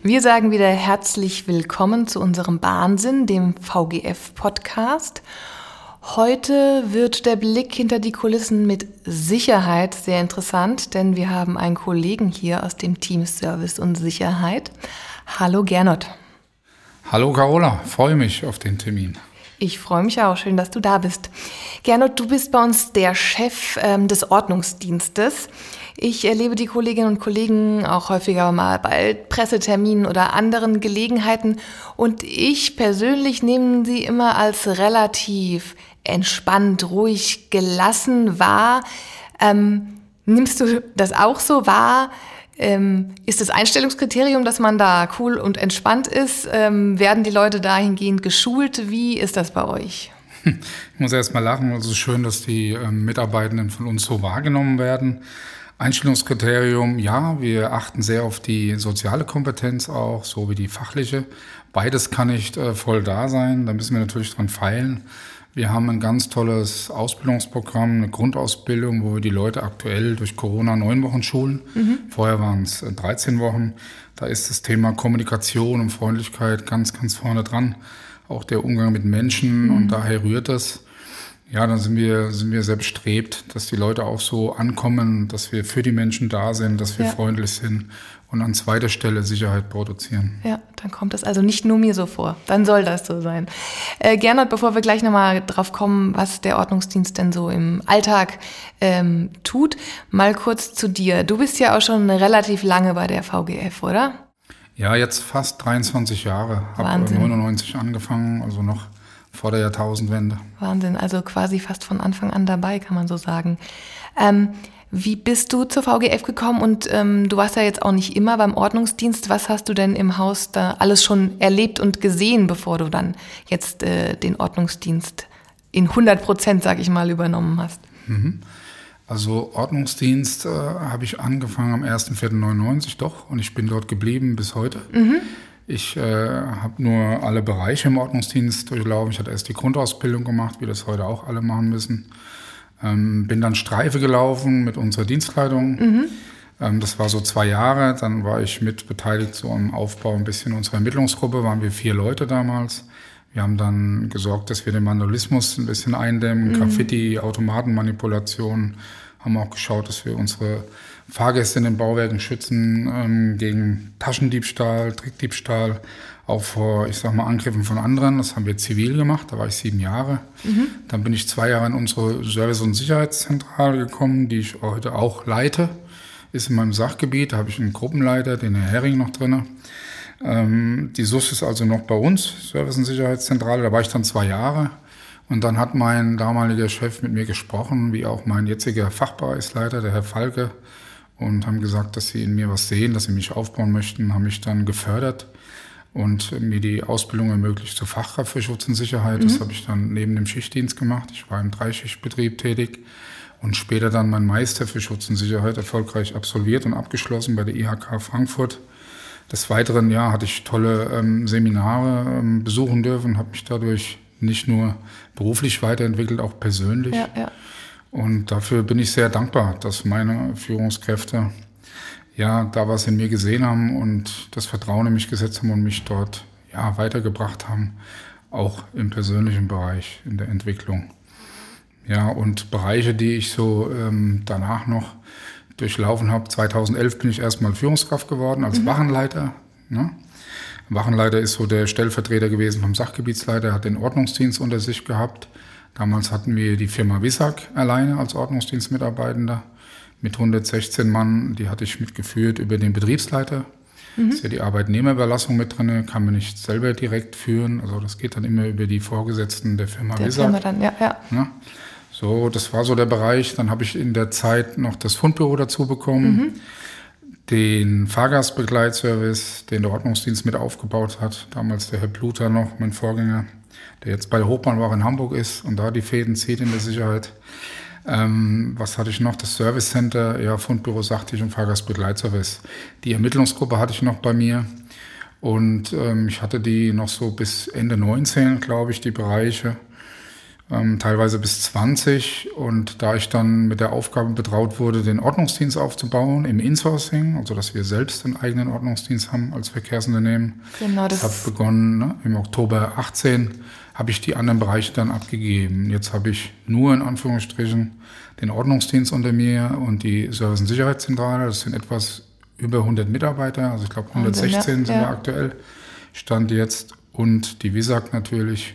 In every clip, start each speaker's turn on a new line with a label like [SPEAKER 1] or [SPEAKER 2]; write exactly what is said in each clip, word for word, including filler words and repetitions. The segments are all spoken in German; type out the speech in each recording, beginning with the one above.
[SPEAKER 1] Wir sagen wieder herzlich willkommen zu unserem Wahnsinn, dem V G F-Podcast. Heute wird der Blick hinter die Kulissen mit Sicherheit sehr interessant, denn wir haben einen Kollegen hier aus dem Team Service und Sicherheit. Hallo Gernot.
[SPEAKER 2] Hallo Carola, freue mich auf den Termin.
[SPEAKER 1] Ich freue mich auch, schön, dass du da bist. Gernot, du bist bei uns der Chef ähm, des Ordnungsdienstes. Ich erlebe die Kolleginnen und Kollegen auch häufiger mal bei Presseterminen oder anderen Gelegenheiten und ich persönlich nehme sie immer als relativ entspannt, ruhig, gelassen wahr. Ähm, nimmst du das auch so wahr? Ähm, ist das Einstellungskriterium, dass man da cool und entspannt ist? Ähm, werden die Leute dahingehend geschult? Wie ist das bei euch?
[SPEAKER 2] Ich muss erst mal lachen, es ist schön, dass die ähm, Mitarbeitenden von uns so wahrgenommen werden. Einstellungskriterium, ja, wir achten sehr auf die soziale Kompetenz auch, so wie die fachliche. Beides kann nicht äh, voll da sein, da müssen wir natürlich dran feilen. Wir haben ein ganz tolles Ausbildungsprogramm, eine Grundausbildung, wo wir die Leute aktuell durch Corona neun Wochen schulen. Mhm. Vorher waren es dreizehn Wochen. Da ist das Thema Kommunikation und Freundlichkeit ganz, ganz vorne dran. Auch der Umgang mit Menschen mhm. und daher rührt das. Ja, dann sind wir, sind wir sehr bestrebt, dass die Leute auch so ankommen, dass wir für die Menschen da sind, dass wir ja. freundlich sind und an zweiter Stelle Sicherheit produzieren.
[SPEAKER 1] Ja, dann kommt das also nicht nur mir so vor. Dann soll das so sein. Äh, Gernot, bevor wir gleich nochmal drauf kommen, was der Ordnungsdienst denn so im Alltag ähm, tut, mal kurz zu dir. Du bist ja auch schon relativ lange bei der V G F, oder?
[SPEAKER 2] Ja, jetzt fast dreiundzwanzig Jahre. Habe neunundneunzig angefangen, also noch vor der Jahrtausendwende.
[SPEAKER 1] Wahnsinn, also quasi fast von Anfang an dabei, kann man so sagen. Ähm, wie bist du zur V G F gekommen und ähm, du warst ja jetzt auch nicht immer beim Ordnungsdienst. Was hast du denn im Haus da alles schon erlebt und gesehen, bevor du dann jetzt äh, den Ordnungsdienst in hundert Prozent, sag ich mal, übernommen hast?
[SPEAKER 2] Mhm. Also Ordnungsdienst äh, habe ich angefangen am erster vierter neunundneunzig doch und ich bin dort geblieben bis heute. Mhm. Ich äh, habe nur alle Bereiche im Ordnungsdienst durchlaufen. Ich hatte erst die Grundausbildung gemacht, wie das heute auch alle machen müssen. Ähm, bin dann Streife gelaufen mit unserer Dienstleitung. Mhm. Ähm, das war so zwei Jahre. Dann war ich mit beteiligt so am Aufbau ein bisschen unserer Ermittlungsgruppe. Waren wir vier Leute damals. Wir haben dann gesorgt, dass wir den Vandalismus ein bisschen eindämmen, mhm. Graffiti, Automatenmanipulation. Haben auch geschaut, dass wir unsere Fahrgäste in den Bauwerken schützen ähm, gegen Taschendiebstahl, Trickdiebstahl, auch vor, ich sag mal, Angriffen von anderen. Das haben wir zivil gemacht, da war ich sieben Jahre. Mhm. Dann bin ich zwei Jahre in unsere Service- und Sicherheitszentrale gekommen, die ich heute auch leite. Ist in meinem Sachgebiet, da habe ich einen Gruppenleiter, den Herr Hering noch drin. Ähm, die S U S ist also noch bei uns, Service- und Sicherheitszentrale, da war ich dann zwei Jahre. Und dann hat mein damaliger Chef mit mir gesprochen, wie auch mein jetziger Fachbereichsleiter, der Herr Falke, und haben gesagt, dass sie in mir was sehen, dass sie mich aufbauen möchten, haben mich dann gefördert und mir die Ausbildung ermöglicht zur Fachkraft für Schutz und Sicherheit. Mhm. Das habe ich dann neben dem Schichtdienst gemacht. Ich war im Dreischichtbetrieb tätig und später dann mein Meister für Schutz und Sicherheit erfolgreich absolviert und abgeschlossen bei der I H K Frankfurt. Des Weiteren ja, hatte ich tolle ähm, Seminare ähm, besuchen dürfen, habe mich dadurch nicht nur beruflich weiterentwickelt, auch persönlich. Ja, ja. Und dafür bin ich sehr dankbar, dass meine Führungskräfte ja da was in mir gesehen haben und das Vertrauen in mich gesetzt haben und mich dort ja weitergebracht haben, auch im persönlichen Bereich, in der Entwicklung. Ja, und Bereiche, die ich so ähm, danach noch durchlaufen habe. zweitausendelf bin ich erstmal Führungskraft geworden als mhm. Wachenleiter. Ne? Wachenleiter ist so der Stellvertreter gewesen vom Sachgebietsleiter, hat den Ordnungsdienst unter sich gehabt. Damals hatten wir die Firma Wisag alleine als Ordnungsdienstmitarbeitender mit hundertsechzehn Mann. Die hatte ich mitgeführt über den Betriebsleiter. Mhm. Ist ja die Arbeitnehmerüberlassung mit drin, kann man nicht selber direkt führen. Also das geht dann immer über die Vorgesetzten der Firma
[SPEAKER 1] der
[SPEAKER 2] Wisag.
[SPEAKER 1] Firma dann, ja, ja.
[SPEAKER 2] Ja. So, das war so der Bereich. Dann habe ich in der Zeit noch das Fundbüro dazu bekommen. Mhm. Den Fahrgastbegleitservice, den der Ordnungsdienst mit aufgebaut hat. Damals der Herr Bluter noch, mein Vorgänger, der jetzt bei der Hochbahnwache in Hamburg ist und da die Fäden zieht in der Sicherheit. Ähm, was hatte ich noch? Das Service Center, ja, Fundbüro sagte ich und Fahrgastbegleitservice. Die Ermittlungsgruppe hatte ich noch bei mir und ähm, ich hatte die noch so bis Ende neunzehn, glaube ich, die Bereiche. ähm, teilweise bis zwanzig. Und da ich dann mit der Aufgabe betraut wurde, den Ordnungsdienst aufzubauen im Insourcing, also dass wir selbst einen eigenen Ordnungsdienst haben als Verkehrsunternehmen.
[SPEAKER 1] Genau, das,
[SPEAKER 2] das hat begonnen, ne? Im Oktober achtzehn habe ich die anderen Bereiche dann abgegeben. Jetzt habe ich nur in Anführungsstrichen den Ordnungsdienst unter mir und die Service- und Sicherheitszentrale. Das sind etwas über hundert Mitarbeiter, also ich glaube hundertsechzehn
[SPEAKER 1] Wahnsinn, ja.
[SPEAKER 2] sind
[SPEAKER 1] Ja.
[SPEAKER 2] wir aktuell, Stand jetzt. Und die W I S A G natürlich,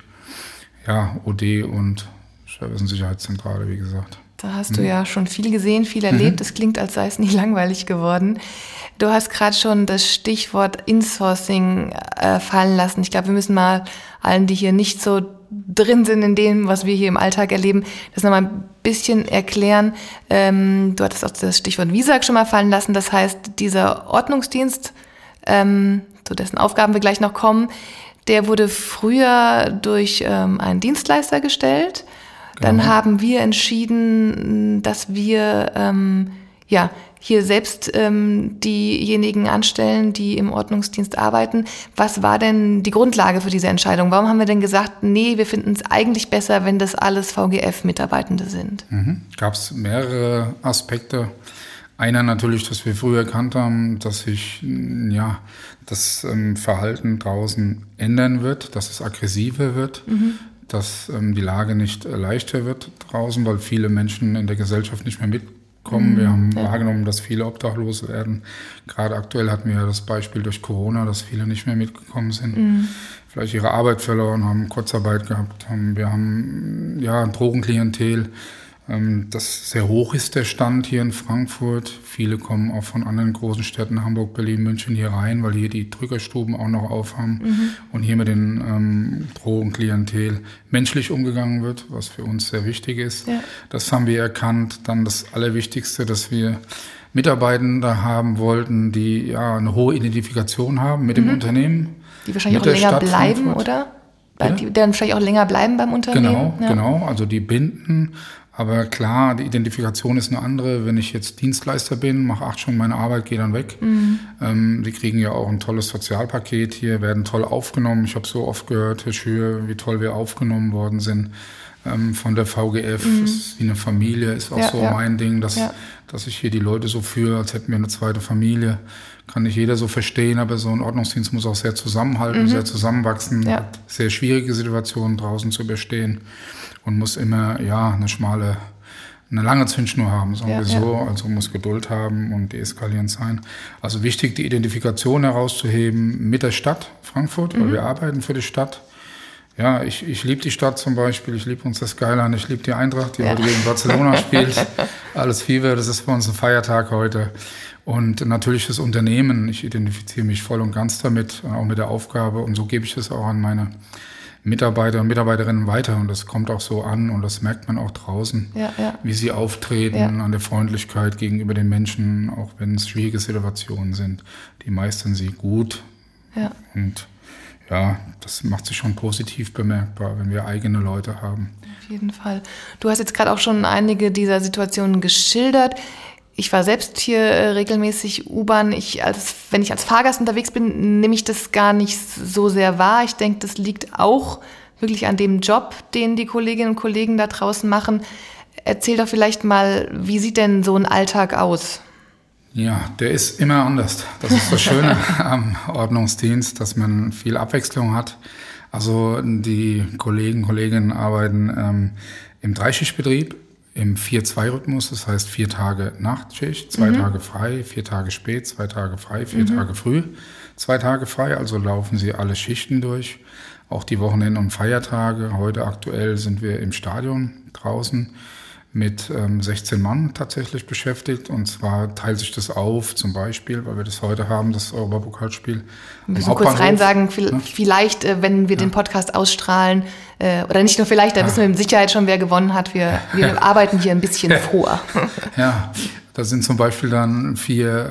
[SPEAKER 2] ja, O D und Service- und Sicherheitszentrale, wie gesagt.
[SPEAKER 1] Da hast du ja schon viel gesehen, viel erlebt. Es klingt, als sei es nie langweilig geworden. Du hast gerade schon das Stichwort Insourcing äh, fallen lassen. Ich glaube, wir müssen mal allen, die hier nicht so drin sind in dem, was wir hier im Alltag erleben, das nochmal ein bisschen erklären. Ähm, du hattest auch das Stichwort W I S A G schon mal fallen lassen. Das heißt, dieser Ordnungsdienst, ähm, zu dessen Aufgaben wir gleich noch kommen, der wurde früher durch ähm, einen Dienstleister gestellt. Dann genau. haben wir entschieden, dass wir ähm, ja hier selbst ähm, diejenigen anstellen, die im Ordnungsdienst arbeiten. Was war denn die Grundlage für diese Entscheidung? Warum haben wir denn gesagt, nee, wir finden es eigentlich besser, wenn das alles V G F-Mitarbeitende sind?
[SPEAKER 2] Mhm. Gab es mehrere Aspekte. Einer natürlich, dass wir früher erkannt haben, dass sich ja, das ähm, Verhalten draußen ändern wird, dass es aggressiver wird. Mhm. dass ähm, die Lage nicht äh, leichter wird draußen, weil viele Menschen in der Gesellschaft nicht mehr mitkommen. Mhm, wir haben ja. wahrgenommen, dass viele obdachlos werden. Gerade aktuell hatten wir ja das Beispiel durch Corona, dass viele nicht mehr mitgekommen sind. Mhm. Vielleicht ihre Arbeit verloren haben, Kurzarbeit gehabt haben. Wir haben ja ein Drogenklientel, ähm, das sehr hoch ist, der Stand hier in Frankfurt. Viele kommen auch von anderen großen Städten, Hamburg, Berlin, München hier rein, weil hier die Drückerstuben auch noch aufhaben mhm. und hier mit den ähm, Drogenklientel menschlich umgegangen wird, was für uns sehr wichtig ist. Ja. Das haben wir erkannt. Dann das Allerwichtigste, dass wir Mitarbeitende haben wollten, die ja eine hohe Identifikation haben mit mhm. dem Unternehmen.
[SPEAKER 1] Die wahrscheinlich auch länger bleiben, Frankfurt. Oder? Ja? Die dann vielleicht auch länger bleiben beim Unternehmen.
[SPEAKER 2] Genau,
[SPEAKER 1] ja.
[SPEAKER 2] genau. Also die binden. Aber klar, die Identifikation ist eine andere. Wenn ich jetzt Dienstleister bin, mache acht Stunden meine Arbeit, gehe dann weg. Mhm. Ähm, die kriegen ja auch ein tolles Sozialpaket hier, werden toll aufgenommen. Ich habe so oft gehört, Herr Schür, wie toll wir aufgenommen worden sind ähm, von der V G F. Mhm. Das ist wie eine Familie, ist auch ja, so ja. mein Ding, dass, ja. dass ich hier die Leute so fühle, als hätten wir eine zweite Familie. Kann nicht jeder so verstehen, aber so ein Ordnungsdienst muss auch sehr zusammenhalten, mhm. sehr zusammenwachsen, ja. hat sehr schwierige Situationen draußen zu überstehen. Und muss immer, ja, eine schmale, eine lange Zündschnur haben, sagen ja, wir so. Ja. Also muss Geduld haben und deeskalierend sein. Also wichtig, die Identifikation herauszuheben mit der Stadt Frankfurt, mhm. weil wir arbeiten für die Stadt. Ja, ich, ich liebe die Stadt zum Beispiel, ich liebe uns das Skyline, ich liebe die Eintracht, die ja. heute gegen Barcelona spielt. Alles Fieber, das ist für uns ein Feiertag heute. Und natürlich das Unternehmen, ich identifiziere mich voll und ganz damit, auch mit der Aufgabe. Und so gebe ich es auch an meine Mitarbeiter und Mitarbeiterinnen weiter und das kommt auch so an und das merkt man auch draußen, ja, ja. wie sie auftreten, ja. an der Freundlichkeit gegenüber den Menschen, auch wenn es schwierige Situationen sind. Die meistern sie gut ja. und ja, das macht sich schon positiv bemerkbar, wenn wir eigene Leute haben.
[SPEAKER 1] Auf jeden Fall. Du hast jetzt gerade auch schon einige dieser Situationen geschildert. Ich war selbst hier äh, regelmäßig U-Bahn. Ich als, wenn ich als Fahrgast unterwegs bin, nehme ich das gar nicht so sehr wahr. Ich denke, das liegt auch wirklich an dem Job, den die Kolleginnen und Kollegen da draußen machen. Erzähl doch vielleicht mal, wie sieht denn so ein Alltag aus?
[SPEAKER 2] Ja, der ist immer anders. Das ist das Schöne am Ordnungsdienst, dass man viel Abwechslung hat. Also die Kollegen, Kolleginnen arbeiten ähm, im Dreischichtbetrieb. Im vier zwei Rhythmus, das heißt vier Tage Nachtschicht, zwei mhm. Tage frei, vier Tage spät, zwei Tage frei, vier mhm. Tage früh, zwei Tage frei. Also laufen sie alle Schichten durch, auch die Wochenenden und Feiertage. Heute aktuell sind wir im Stadion draußen mit ähm, sechzehn Mann tatsächlich beschäftigt. Und zwar teilt sich das auf, zum Beispiel, weil wir das heute haben, das Europapokalspiel.
[SPEAKER 1] Wir müssen kurz rein sagen, vielleicht, äh, wenn wir ja. den Podcast ausstrahlen, äh, oder nicht nur vielleicht, da ja. wissen wir mit Sicherheit schon, wer gewonnen hat. Wir, wir arbeiten hier ein bisschen vor.
[SPEAKER 2] Ja, da sind zum Beispiel dann vier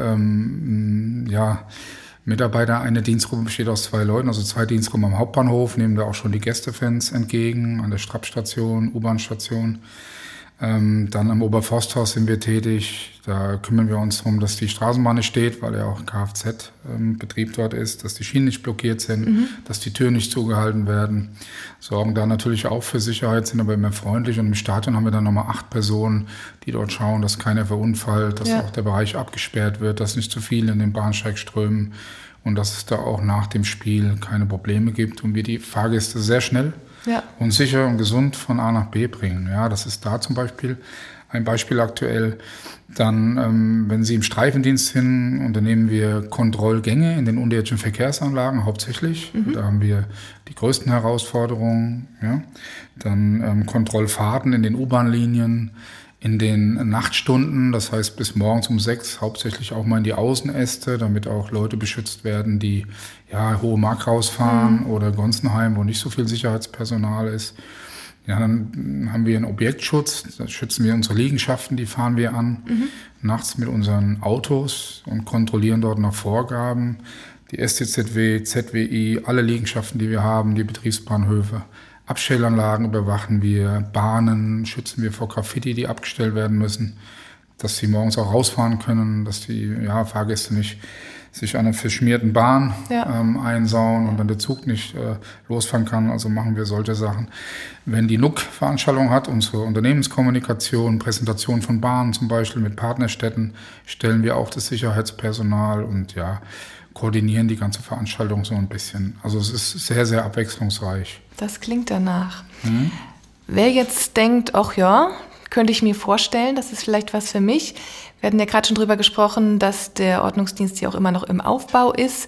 [SPEAKER 2] ähm, ja, Mitarbeiter. Eine Dienstgruppe besteht aus zwei Leuten, also zwei Dienstgruppen am Hauptbahnhof, nehmen da auch schon die Gästefans entgegen, an der Strappstation, U-Bahn-Station. Ähm, dann am Oberforsthaus sind wir tätig. Da kümmern wir uns darum, dass die Straßenbahn nicht steht, weil ja auch Kfz-Betrieb ähm, dort ist, dass die Schienen nicht blockiert sind, mhm. dass die Türen nicht zugehalten werden. Sorgen da natürlich auch für Sicherheit, sind aber immer freundlich. Und im Stadion haben wir dann nochmal acht Personen, die dort schauen, dass keiner verunfallt, dass ja. auch der Bereich abgesperrt wird, dass nicht zu viele in den Bahnsteig strömen und dass es da auch nach dem Spiel keine Probleme gibt und wir die Fahrgäste sehr schnell Ja. und sicher und gesund von A nach B bringen. Ja, das ist da zum Beispiel ein Beispiel aktuell. Dann, ähm, wenn Sie im Streifendienst sind, unternehmen wir Kontrollgänge in den unterirdischen Verkehrsanlagen hauptsächlich. Mhm. Da haben wir die größten Herausforderungen. Ja. Dann ähm, Kontrollfahrten in den U-Bahn-Linien, in den Nachtstunden, das heißt bis morgens um sechs, hauptsächlich auch mal in die Außenäste, damit auch Leute beschützt werden, die ja Hohe Mark rausfahren mhm. oder Gonsenheim, wo nicht so viel Sicherheitspersonal ist. Ja, dann haben wir einen Objektschutz, da schützen wir unsere Liegenschaften, die fahren wir an, mhm. nachts mit unseren Autos und kontrollieren dort nach Vorgaben. Die S T Z W, Z W I, alle Liegenschaften, die wir haben, die Betriebsbahnhöfe. Abstellanlagen überwachen wir, Bahnen schützen wir vor Graffiti, die abgestellt werden müssen, dass sie morgens auch rausfahren können, dass die ja, Fahrgäste nicht sich an einer verschmierten Bahn ja. ähm, einsauen und dann der Zug nicht äh, losfahren kann. Also machen wir solche Sachen. Wenn die N U C-Veranstaltung hat, unsere Unternehmenskommunikation, Präsentation von Bahnen zum Beispiel mit Partnerstädten, stellen wir auch das Sicherheitspersonal und ja, koordinieren die ganze Veranstaltung so ein bisschen. Also es ist sehr, sehr abwechslungsreich.
[SPEAKER 1] Das klingt danach. Mhm. Wer jetzt denkt, ach ja, könnte ich mir vorstellen, das ist vielleicht was für mich. Wir hatten ja gerade schon drüber gesprochen, dass der Ordnungsdienst ja auch immer noch im Aufbau ist.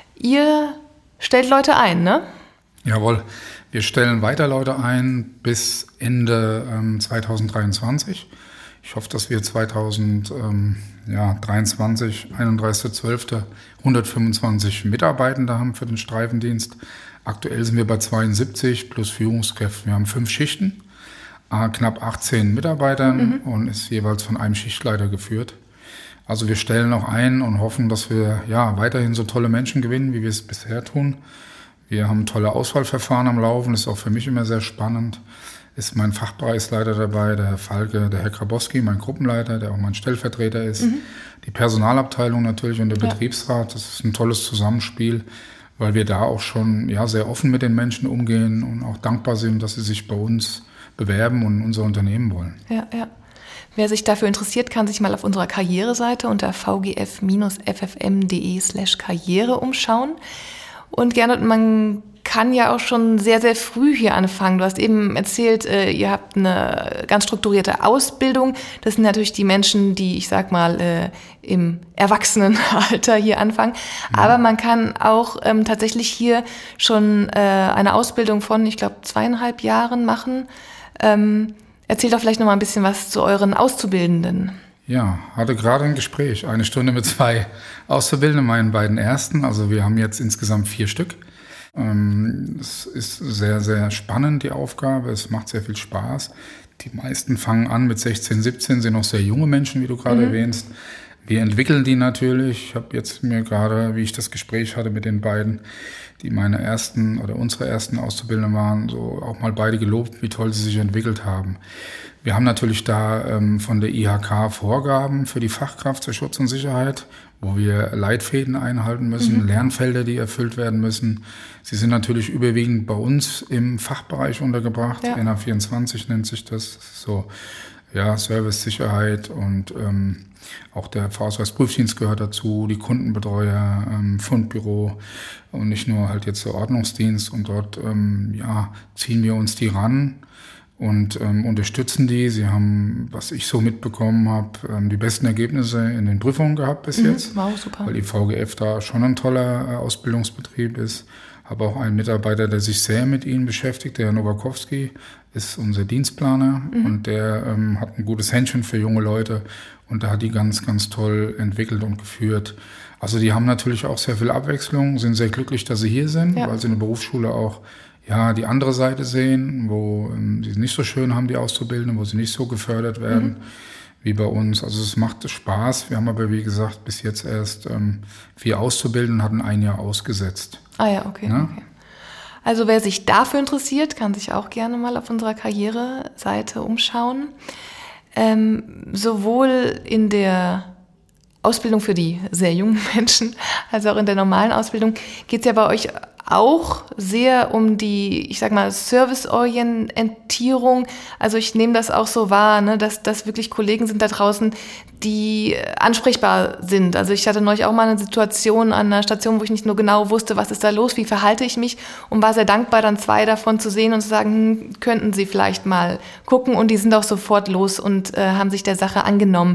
[SPEAKER 1] Ihr stellt Leute ein, ne?
[SPEAKER 2] Jawohl, wir stellen weiter Leute ein bis Ende ähm, zwanzig dreiundzwanzig. Ich hoffe, dass wir zwanzig dreiundzwanzig, einunddreißigster zwölfter hundertfünfundzwanzig Mitarbeitende haben für den Streifendienst. Aktuell sind wir bei zweiundsiebzig plus Führungskräfte. Wir haben fünf Schichten, knapp achtzehn Mitarbeitern mhm. und ist jeweils von einem Schichtleiter geführt. Also wir stellen auch ein und hoffen, dass wir ja weiterhin so tolle Menschen gewinnen, wie wir es bisher tun. Wir haben tolle Auswahlverfahren am Laufen, das ist auch für mich immer sehr spannend. Ist mein Fachbereichsleiter dabei, der Herr Falke, der Herr Grabowski, mein Gruppenleiter, der auch mein Stellvertreter ist. Mhm. Die Personalabteilung natürlich und der ja. Betriebsrat, das ist ein tolles Zusammenspiel, weil wir da auch schon ja, sehr offen mit den Menschen umgehen und auch dankbar sind, dass sie sich bei uns bewerben und unser Unternehmen wollen.
[SPEAKER 1] Ja, ja. Wer sich dafür interessiert, kann sich mal auf unserer Karriereseite unter vgf-ffm.de slash Karriere umschauen. Und Gernot, man kann ja auch schon sehr, sehr früh hier anfangen. Du hast eben erzählt, äh, ihr habt eine ganz strukturierte Ausbildung. Das sind natürlich die Menschen, die, ich sag mal, äh, im Erwachsenenalter hier anfangen. Mhm. Aber man kann auch ähm, tatsächlich hier schon äh, eine Ausbildung von, ich glaube, zweieinhalb Jahren machen. Ähm, erzähl doch vielleicht noch mal ein bisschen was zu euren Auszubildenden.
[SPEAKER 2] Ja, hatte gerade ein Gespräch, eine Stunde mit zwei Auszubildenden, meinen beiden ersten. Also wir haben jetzt insgesamt vier Stück. Es ist sehr, sehr spannend, die Aufgabe. Es macht sehr viel Spaß. Die meisten fangen an mit sechzehn, siebzehn, sind noch sehr junge Menschen, wie du gerade mhm. erwähnst. Wir entwickeln die natürlich. Ich habe jetzt mir gerade, wie ich das Gespräch hatte mit den beiden, die meine ersten oder unsere ersten Auszubildenden waren, so auch mal beide gelobt, wie toll sie sich entwickelt haben. Wir haben natürlich da ähm, von der I H K Vorgaben für die Fachkraft zur Schutz und Sicherheit, wo wir Leitfäden einhalten müssen, mhm. Lernfelder, die erfüllt werden müssen. Sie sind natürlich überwiegend bei uns im Fachbereich untergebracht. Ja. N A vierundzwanzig nennt sich das. So, ja, Service, Sicherheit und ähm, auch der Fahrausweisprüfdienst gehört dazu, die Kundenbetreuer, ähm, Fundbüro und nicht nur halt jetzt der Ordnungsdienst. Und dort ähm, ja, ziehen wir uns die ran und ähm, unterstützen die. Sie haben, was ich so mitbekommen habe, ähm, die besten Ergebnisse in den Prüfungen gehabt bis mhm, jetzt.
[SPEAKER 1] Wow, super.
[SPEAKER 2] Weil die V G F da schon ein toller äh, Ausbildungsbetrieb ist. Habe auch einen Mitarbeiter, der sich sehr mit ihnen beschäftigt, der Herr Nowakowski, ist unser Dienstplaner mhm. und der ähm, hat ein gutes Händchen für junge Leute und da hat die ganz, ganz toll entwickelt und geführt. Also die haben natürlich auch sehr viel Abwechslung, sind sehr glücklich, dass sie hier sind, ja. weil sie in der Berufsschule auch ja, die andere Seite sehen, wo ähm, sie es nicht so schön haben, die Auszubildenden, wo sie nicht so gefördert werden. Mhm. wie bei uns. Also es macht Spaß. Wir haben aber, wie gesagt, bis jetzt erst ähm, vier Auszubildende und hatten ein Jahr ausgesetzt.
[SPEAKER 1] Ah ja, okay. Ja? okay. Also wer sich dafür interessiert, kann sich auch gerne mal auf unserer Karriereseite umschauen. Ähm, sowohl in der Ausbildung für die sehr jungen Menschen, als auch in der normalen Ausbildung geht es ja bei euch auch sehr um die, ich sag mal, Serviceorientierung. Also ich nehme das auch so wahr, ne, dass das wirklich Kollegen sind da draußen, die ansprechbar sind. Also ich hatte neulich auch mal eine Situation an einer Station, wo ich nicht nur genau wusste, was ist da los, wie verhalte ich mich, und war sehr dankbar, dann zwei davon zu sehen und zu sagen, hm, könnten Sie vielleicht mal gucken, und die sind auch sofort los und äh, haben sich der Sache angenommen.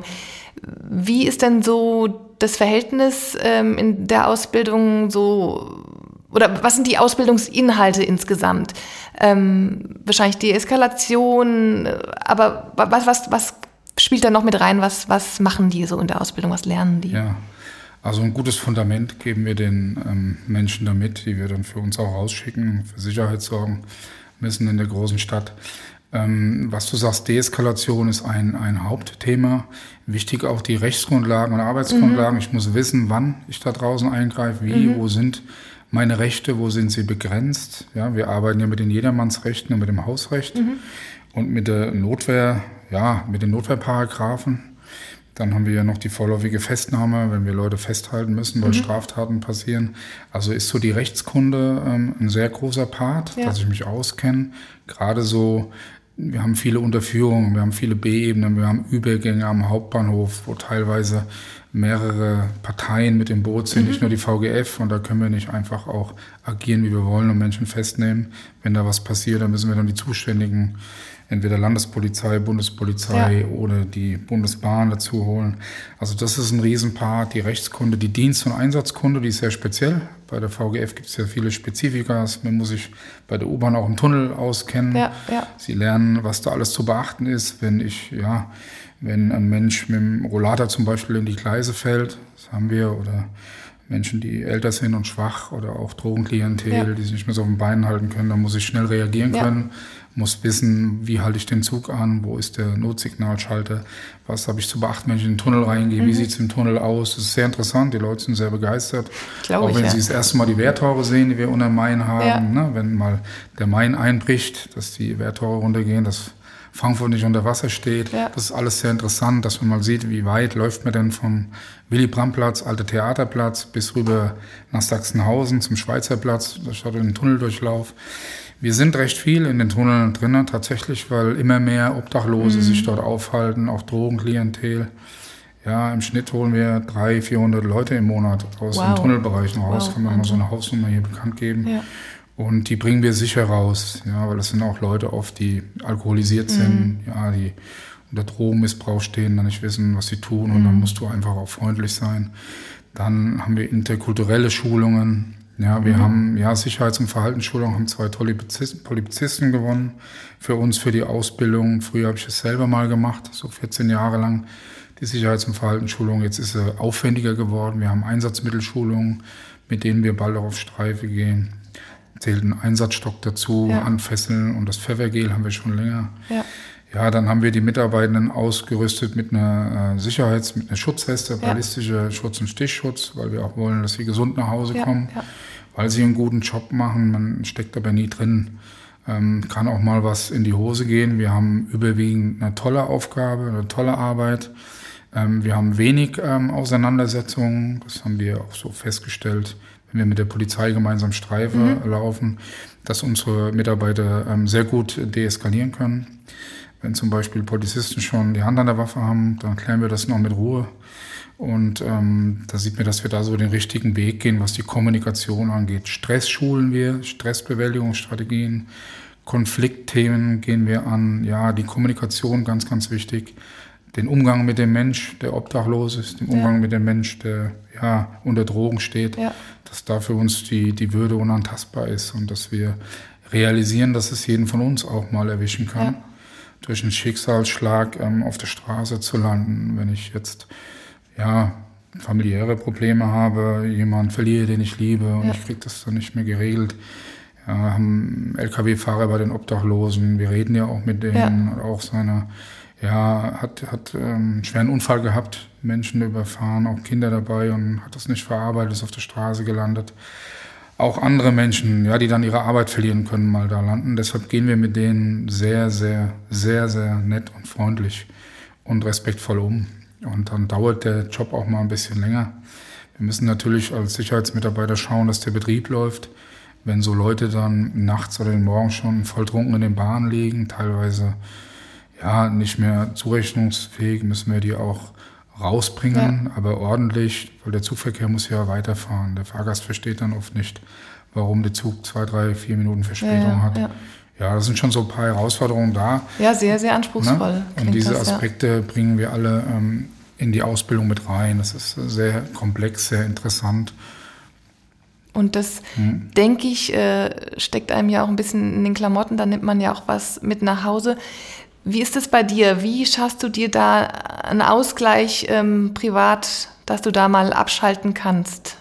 [SPEAKER 1] Wie ist denn so das Verhältnis ähm, in der Ausbildung so, oder was sind die Ausbildungsinhalte insgesamt? Ähm, wahrscheinlich Deeskalation, aber was, was, was spielt da noch mit rein? Was, was machen die so in der Ausbildung? Was lernen die?
[SPEAKER 2] Ja, also ein gutes Fundament geben wir den ähm, Menschen damit, die wir dann für uns auch rausschicken, für Sicherheit sorgen müssen in der großen Stadt. Ähm, was du sagst, Deeskalation ist ein, ein Hauptthema. Wichtig auch die Rechtsgrundlagen und Arbeitsgrundlagen. Mhm. Ich muss wissen, wann ich da draußen eingreife, wie, mhm. wo sind meine Rechte, wo sind sie begrenzt. Ja, wir arbeiten ja mit den Jedermannsrechten und mit dem Hausrecht mhm. und mit der Notwehr, ja, mit den Notwehrparagraphen. Dann haben wir ja noch die vorläufige Festnahme, wenn wir Leute festhalten müssen, weil mhm. Straftaten passieren. Also ist so die Rechtskunde ähm, ein sehr großer Part, ja. dass ich mich auskenne. Gerade so, wir haben viele Unterführungen, wir haben viele B-Ebenen, wir haben Übergänge am Hauptbahnhof, wo teilweise mehrere Parteien mit im Boot sind, mhm. nicht nur die V G F. Und da können wir nicht einfach auch agieren, wie wir wollen, und Menschen festnehmen. Wenn da was passiert, dann müssen wir dann die Zuständigen, entweder Landespolizei, Bundespolizei ja. oder die Bundesbahn dazu holen. Also das ist ein Riesenpart, die Rechtskunde, die Dienst- und Einsatzkunde, die ist sehr speziell. Bei der V G F gibt es ja viele Spezifika. Man muss sich bei der U-Bahn auch im Tunnel auskennen. Ja, ja. Sie lernen, was da alles zu beachten ist, wenn ich, ja, wenn ein Mensch mit dem Rollator zum Beispiel in die Gleise fällt, das haben wir, oder Menschen, die älter sind und schwach, oder auch Drogenklientel, ja. die sich nicht mehr so auf den Beinen halten können, da muss ich schnell reagieren ja. können, muss wissen, wie halte ich den Zug an, wo ist der Notsignalschalter, was habe ich zu beachten, wenn ich in den Tunnel reingehe, mhm. wie sieht es im Tunnel aus. Das ist sehr interessant, die Leute sind sehr begeistert. Glaube auch ich, wenn ja. sie das erste Mal die Wehrtore sehen, die wir unter dem Main haben, ja. ne? Wenn mal der Main einbricht, dass die Wehrtore runtergehen, dass Frankfurt nicht unter Wasser steht. Ja. Das ist alles sehr interessant, dass man mal sieht, wie weit läuft man denn vom Willy-Brandt-Platz, Alter Theaterplatz, bis rüber nach Sachsenhausen zum Schweizerplatz. Da steht ein Tunneldurchlauf. Wir sind recht viel in den Tunneln drinnen tatsächlich, weil immer mehr Obdachlose mhm. sich dort aufhalten, auch Drogenklientel. Ja, im Schnitt holen wir dreihundert, vierhundert Leute im Monat aus wow. den Tunnelbereichen raus. Wow. Kann man mal so eine Hausnummer hier bekannt geben. Ja. Und die bringen wir sicher raus, ja, weil das sind auch Leute oft, die alkoholisiert sind, mhm. ja, die unter Drogenmissbrauch stehen, dann nicht wissen, was sie tun, mhm. und dann musst du einfach auch freundlich sein. Dann haben wir interkulturelle Schulungen, ja, wir mhm. haben ja Sicherheits- und Verhaltensschulungen, haben zwei tolle Polizisten gewonnen für uns, für die Ausbildung. Früher habe ich es selber mal gemacht, so vierzehn Jahre lang, die Sicherheits- und Verhaltensschulung. Jetzt ist sie aufwendiger geworden. Wir haben Einsatzmittelschulungen, mit denen wir bald auch auf Streife gehen. Zählt ein Einsatzstock dazu, ja. Anfesseln, und das Pfeffergel haben wir schon länger. Ja. Ja, dann haben wir die Mitarbeitenden ausgerüstet mit einer äh, Sicherheits-, mit einer Schutzweste, ja. ballistischer Schutz- und Stichschutz, weil wir auch wollen, dass sie gesund nach Hause ja. kommen, ja. weil sie einen guten Job machen. Man steckt aber nie drin. Ähm, kann auch mal was in die Hose gehen. Wir haben überwiegend eine tolle Aufgabe, eine tolle Arbeit. Ähm, wir haben wenig ähm, Auseinandersetzungen. Das haben wir auch so festgestellt, wenn wir mit der Polizei gemeinsam Streife mhm. laufen, dass unsere Mitarbeiter ähm, sehr gut deeskalieren können. Wenn zum Beispiel Polizisten schon die Hand an der Waffe haben, dann klären wir das noch mit Ruhe. Und ähm, da sieht man, dass wir da so den richtigen Weg gehen, was die Kommunikation angeht. Stress schulen wir, Stressbewältigungsstrategien, Konfliktthemen gehen wir an. Ja, die Kommunikation ganz, ganz wichtig. Den Umgang mit dem Mensch, der obdachlos ist, den Umgang ja. mit dem Mensch, der ja unter Drogen steht, ja. dass da für uns die, die Würde unantastbar ist und dass wir realisieren, dass es jeden von uns auch mal erwischen kann, ja. durch einen Schicksalsschlag ähm, auf der Straße zu landen. Wenn ich jetzt ja familiäre Probleme habe, jemanden verliere, den ich liebe, und ja. ich kriege das dann nicht mehr geregelt. Ja, haben L K W-Fahrer bei den Obdachlosen, wir reden ja auch mit denen, ja. auch seine Ja, hat, hat ähm, einen schweren Unfall gehabt, Menschen überfahren, auch Kinder dabei, und hat das nicht verarbeitet, ist auf der Straße gelandet. auch andere Menschen, ja, die dann ihre Arbeit verlieren können, mal da landen. Deshalb gehen wir mit denen sehr, sehr, sehr, sehr nett und freundlich und respektvoll um. Und dann dauert der Job auch mal ein bisschen länger. Wir müssen natürlich als Sicherheitsmitarbeiter schauen, dass der Betrieb läuft. Wenn so Leute dann nachts oder den Morgen schon volltrunken in den Bahnen liegen, teilweise ja nicht mehr zurechnungsfähig, müssen wir die auch rausbringen, ja. aber ordentlich, weil der Zugverkehr muss ja weiterfahren. Der Fahrgast versteht dann oft nicht, warum der Zug zwei, drei, vier Minuten Verspätung ja, ja, hat. Ja. ja, das sind schon so ein paar Herausforderungen da.
[SPEAKER 1] Ja, sehr, sehr anspruchsvoll.
[SPEAKER 2] Ne? Und diese das, Aspekte ja. bringen wir alle ähm, in die Ausbildung mit rein. Das ist sehr komplex, sehr interessant.
[SPEAKER 1] Und das, hm. denke ich, äh, steckt einem ja auch ein bisschen in den Klamotten. Da nimmt man ja auch was mit nach Hause. Wie ist es bei dir? Wie schaffst du dir da einen Ausgleich ähm, privat, dass du da mal abschalten kannst?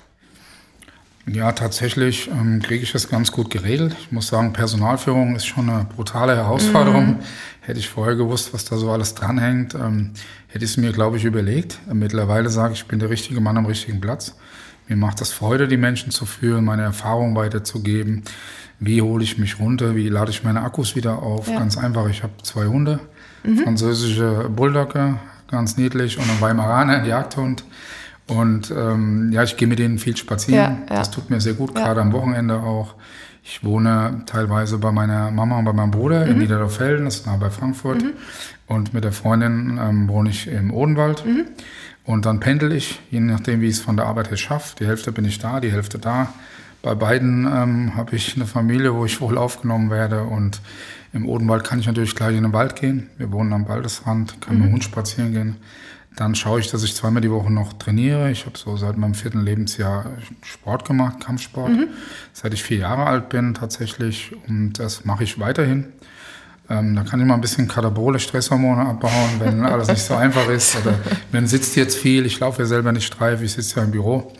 [SPEAKER 2] Ja, tatsächlich ähm, kriege ich das ganz gut geregelt. Ich muss sagen, Personalführung ist schon eine brutale Herausforderung. Mhm. Hätte ich vorher gewusst, was da so alles dranhängt, ähm, hätte ich es mir, glaube ich, überlegt. Mittlerweile sage ich, ich bin der richtige Mann am richtigen Platz. Mir macht das Freude, die Menschen zu führen, meine Erfahrungen weiterzugeben. Wie hole ich mich runter? Wie lade ich meine Akkus wieder auf? Ja. Ganz einfach, ich habe zwei Hunde, mhm. französische Bulldogge, ganz niedlich, und einen Weimaraner, einen Jagdhund. Und ähm, ja, ich gehe mit denen viel spazieren. Ja, ja. Das tut mir sehr gut, ja. gerade am Wochenende auch. Ich wohne teilweise bei meiner Mama und bei meinem Bruder mhm. in Niederlauffelden, das ist nah bei Frankfurt. Mhm. Und mit der Freundin ähm, wohne ich im Odenwald. Mhm. Und dann pendel ich, je nachdem, wie ich es von der Arbeit her schaffe. Die Hälfte bin ich da, die Hälfte da. Bei beiden ähm, habe ich eine Familie, wo ich wohl aufgenommen werde. Und im Odenwald kann ich natürlich gleich in den Wald gehen. Wir wohnen am Waldesrand, kann mit dem Hund spazieren gehen. Dann schaue ich, dass ich zweimal die Woche noch trainiere. Ich habe so seit meinem vierten Lebensjahr Sport gemacht, Kampfsport. Mhm. Seit ich vier Jahre alt bin tatsächlich. Und das mache ich weiterhin. Ähm, da kann ich mal ein bisschen katabole Stresshormone abbauen, wenn alles nicht so einfach ist. Oder man sitzt jetzt viel. Ich laufe ja selber nicht steif, ich sitze ja im Büro.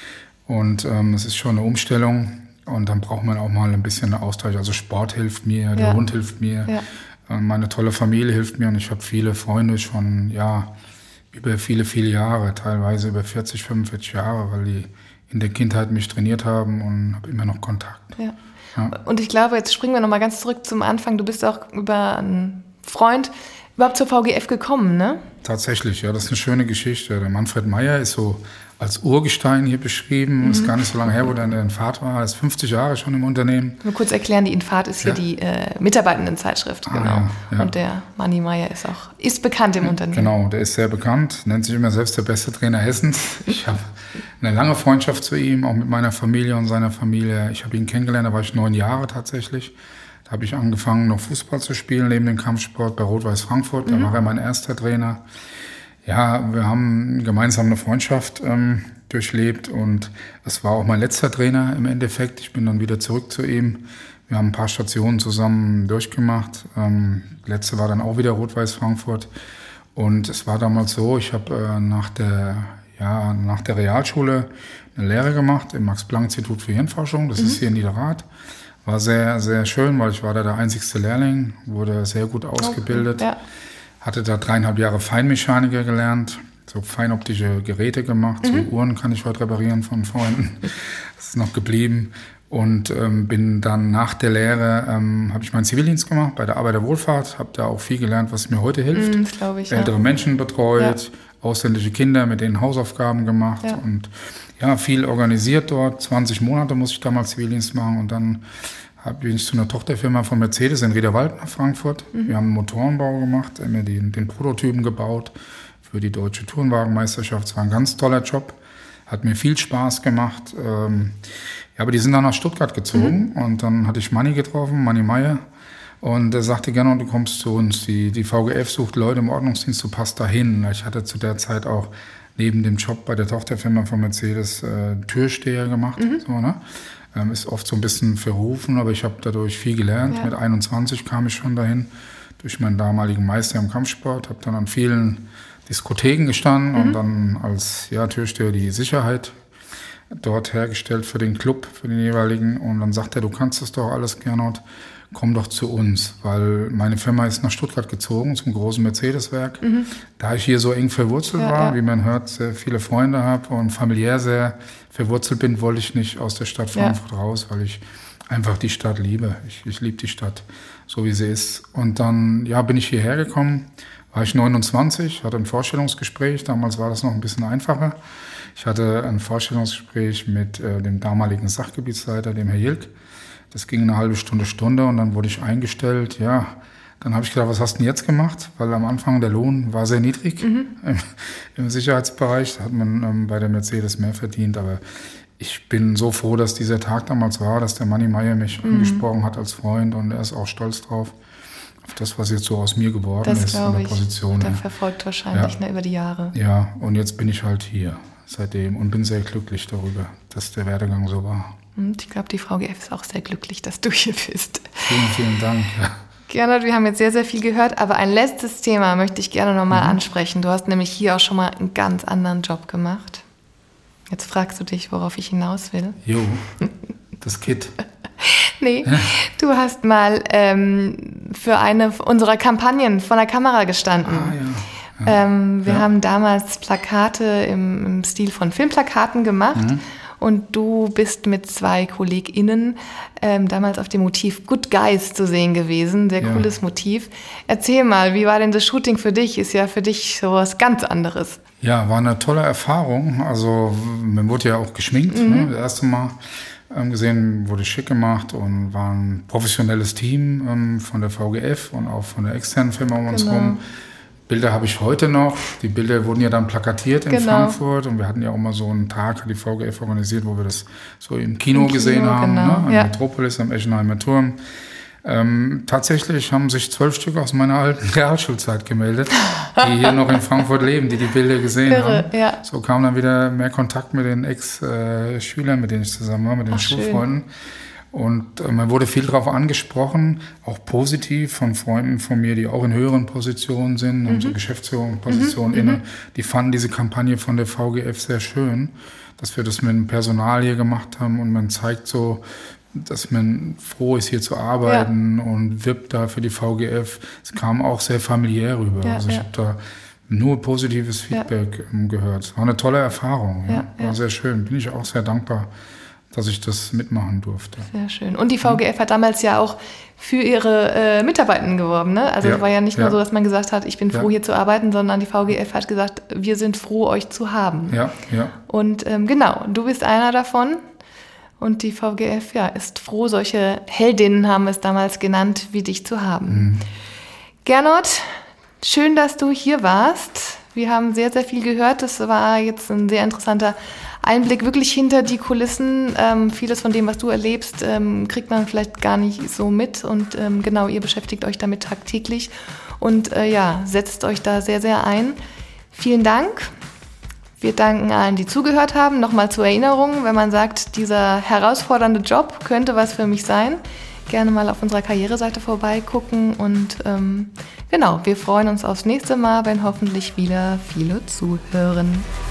[SPEAKER 2] Und ähm, es ist schon eine Umstellung. Und dann braucht man auch mal ein bisschen einen Austausch. Also Sport hilft mir, der ja. Hund hilft mir, ja. ähm, meine tolle Familie hilft mir. Und ich habe viele Freunde schon, ja, über viele, viele Jahre, teilweise über vierzig, fünfundvierzig Jahre, weil die in der Kindheit mich trainiert haben, und habe immer noch Kontakt.
[SPEAKER 1] Ja. Ja. Und ich glaube, jetzt springen wir nochmal ganz zurück zum Anfang. Du bist auch über einen Freund überhaupt zur V G F gekommen, ne? Tatsächlich, ja, das ist eine schöne Geschichte. Der Manfred Meyer ist so als Urgestein hier beschrieben. Mhm. Ist gar nicht so lange her, wo der in der Infart war. Er ist fünfzig Jahre schon im Unternehmen. Nur kurz erklären, die Infart ist hier ja. die äh, Mitarbeitendenzeitschrift, ah, genau. Ja, ja. Und der Manni Meyer ist auch ist bekannt im Unternehmen. Genau, der ist sehr bekannt, nennt sich immer selbst der beste Trainer Hessens. Ich habe eine lange Freundschaft zu ihm, auch mit meiner Familie und seiner Familie. Ich habe ihn kennengelernt, da war ich neun Jahre tatsächlich. Da habe ich angefangen, noch Fußball zu spielen, neben dem Kampfsport bei Rot-Weiß Frankfurt. Mhm. Da war er mein erster Trainer. Ja, wir haben gemeinsam eine Freundschaft ähm, durchlebt, und es war auch mein letzter Trainer im Endeffekt. Ich bin dann wieder zurück zu ihm. Wir haben ein paar Stationen zusammen durchgemacht. Ähm, die letzte war dann auch wieder Rot-Weiß Frankfurt. Und es war damals so, ich habe äh, nach der, ja, nach der Realschule eine Lehre gemacht im Max-Planck-Institut für Hirnforschung. Das mhm. ist hier in Niederrad. War sehr, sehr schön, weil ich war da der einzigste Lehrling, wurde sehr gut ausgebildet. Okay. Ja. Hatte da dreieinhalb Jahre Feinmechaniker gelernt, so feinoptische Geräte gemacht, mhm. so Uhren kann ich heute reparieren von Freunden. Das ist noch geblieben. Und ähm, bin dann nach der Lehre, ähm, habe ich meinen Zivildienst gemacht bei der Arbeiterwohlfahrt, habe da auch viel gelernt, was mir heute hilft. Mhm, das glaube ich, Ältere ja. Menschen betreut, ja. ausländische Kinder, mit denen Hausaufgaben gemacht ja. und ja, viel organisiert dort. zwanzig Monate musste ich damals Zivildienst machen, und dann bin ich zu einer Tochterfirma von Mercedes in Riederwald nach Frankfurt. Mhm. Wir haben einen Motorenbau gemacht, haben mir den, den Prototypen gebaut für die deutsche Tourenwagenmeisterschaft. Es war ein ganz toller Job, hat mir viel Spaß gemacht. Ähm, ja, aber die sind dann nach Stuttgart gezogen, mhm. und dann hatte ich Manni getroffen, Manni Meyer. Und er sagte, gerne, du kommst zu uns. Die, die V G F sucht Leute im Ordnungsdienst, du passt dahin. Ich hatte zu der Zeit auch neben dem Job bei der Tochterfirma von Mercedes äh, Türsteher gemacht. Mhm. So, ne? Ähm, ist oft so ein bisschen verrufen, aber ich habe dadurch viel gelernt. Ja. Mit einundzwanzig kam ich schon dahin, durch meinen damaligen Meister im Kampfsport. Habe dann an vielen Diskotheken gestanden mhm. und dann als ja, Türsteher die Sicherheit dort hergestellt für den Club, für den jeweiligen. Und dann sagt er, du kannst das doch alles, Gernot.
[SPEAKER 2] komm doch zu uns, weil meine Firma ist nach Stuttgart gezogen, zum großen Mercedes-Werk. Mhm. Da ich hier so eng verwurzelt ja, war, ja. wie man hört, sehr viele Freunde habe und familiär sehr verwurzelt bin, wollte ich nicht aus der Stadt Frankfurt ja. raus, weil ich einfach die Stadt liebe. Ich, ich liebe die Stadt, so wie sie ist. Und dann ja, bin ich hierher gekommen, war ich neunundzwanzig, hatte ein Vorstellungsgespräch, damals war das noch ein bisschen einfacher. Ich hatte ein Vorstellungsgespräch mit äh, dem damaligen Sachgebietsleiter, dem Herr Jilk. Das ging eine halbe Stunde, Stunde und dann wurde ich eingestellt. Ja, dann habe ich gedacht, was hast du denn jetzt gemacht? Weil am Anfang der Lohn war sehr niedrig mhm. im, im Sicherheitsbereich. Da hat man ähm, bei der Mercedes mehr verdient. Aber ich bin so froh, dass dieser Tag damals war, dass der Manni Meier mich mhm. angesprochen hat als Freund und er ist auch stolz drauf. Auf das, was jetzt so aus mir geworden das ist in der Position.
[SPEAKER 1] Das verfolgt wahrscheinlich ja. ne, über die Jahre.
[SPEAKER 2] Ja, und jetzt bin ich halt hier seitdem und bin sehr glücklich darüber, dass der Werdegang so war.
[SPEAKER 1] Und ich glaube, die V G F ist auch sehr glücklich, dass du hier bist.
[SPEAKER 2] Vielen, vielen Dank. Ja.
[SPEAKER 1] Gernot, wir haben jetzt sehr, sehr viel gehört, aber ein letztes Thema möchte ich gerne nochmal mhm. ansprechen. Du hast nämlich hier auch schon mal einen ganz anderen Job gemacht. Jetzt fragst du dich, worauf ich hinaus will.
[SPEAKER 2] Jo, das Kit.
[SPEAKER 1] Nee, du hast mal ähm, für eine unserer Kampagnen vor der Kamera gestanden.
[SPEAKER 2] Ah, ja.
[SPEAKER 1] Ja. Ähm, wir ja. haben damals Plakate im, im Stil von Filmplakaten gemacht mhm. und du bist mit zwei KollegInnen ähm, damals auf dem Motiv Good Guys zu sehen gewesen. Sehr ja. cooles Motiv. Erzähl mal, wie war denn das Shooting für dich? Ist ja für dich sowas ganz anderes.
[SPEAKER 2] Ja, war eine tolle Erfahrung. Also man wurde ja auch geschminkt, mhm. ne, das erste Mal. Ähm, gesehen, wurde schick gemacht und war ein professionelles Team ähm, von der V G F und auch von der externen Firma um uns
[SPEAKER 1] genau.
[SPEAKER 2] rum. Bilder habe ich heute noch. Die Bilder wurden ja dann plakatiert in genau. Frankfurt und wir hatten ja auch mal so einen Tag, hat die V G F organisiert, wo wir das so im Kino, Im gesehen Kino, haben, genau. ne? Am ja. Metropolis, am Eschenheimer Turm. Ähm, tatsächlich haben sich zwölf Stück aus meiner alten Realschulzeit gemeldet, die hier noch in Frankfurt leben, die die Bilder gesehen Irre, haben. Ja. So kam dann wieder mehr Kontakt mit den Ex-Schülern, mit denen ich zusammen war, mit den Ach, Schulfreunden. Schön. Und äh, man wurde viel darauf angesprochen, auch positiv von Freunden von mir, die auch in höheren Positionen sind, mhm. so Geschäftsführungspositionen mhm. inne. Mhm. Die fanden diese Kampagne von der V G F sehr schön, dass wir das mit dem Personal hier gemacht haben und man zeigt so, dass man froh ist, hier zu arbeiten ja. und wirbt da für die V G F. Es kam auch sehr familiär rüber. Ja, also ich ja. habe da nur positives Feedback ja. gehört. War eine tolle Erfahrung. Ja. Ja, war ja. sehr schön. Bin ich auch sehr dankbar, dass ich das mitmachen durfte.
[SPEAKER 1] Sehr schön. Und die V G F hat damals ja auch für ihre äh, Mitarbeitenden geworben. Ne? Also es ja. war ja nicht nur ja. so, dass man gesagt hat, ich bin froh, ja. hier zu arbeiten, sondern die V G F hat gesagt, wir sind froh, euch zu haben.
[SPEAKER 2] Ja, ja.
[SPEAKER 1] Und ähm, genau, du bist einer davon. Und die V G F ja, ist froh, solche Heldinnen haben wir es damals genannt, wie dich zu haben. Mhm. Gernot, schön, dass du hier warst. Wir haben sehr, sehr viel gehört. Das war jetzt ein sehr interessanter Einblick wirklich hinter die Kulissen. Ähm, vieles von dem, was du erlebst, ähm, kriegt man vielleicht gar nicht so mit. Und ähm, genau, ihr beschäftigt euch damit tagtäglich und äh, ja, setzt euch da sehr, sehr ein. Vielen Dank. Wir danken allen, die zugehört haben. Nochmal zur Erinnerung, wenn man sagt, dieser herausfordernde Job könnte was für mich sein, gerne mal auf unserer Karriereseite vorbeigucken. Und ähm, genau, wir freuen uns aufs nächste Mal, wenn hoffentlich wieder viele zuhören.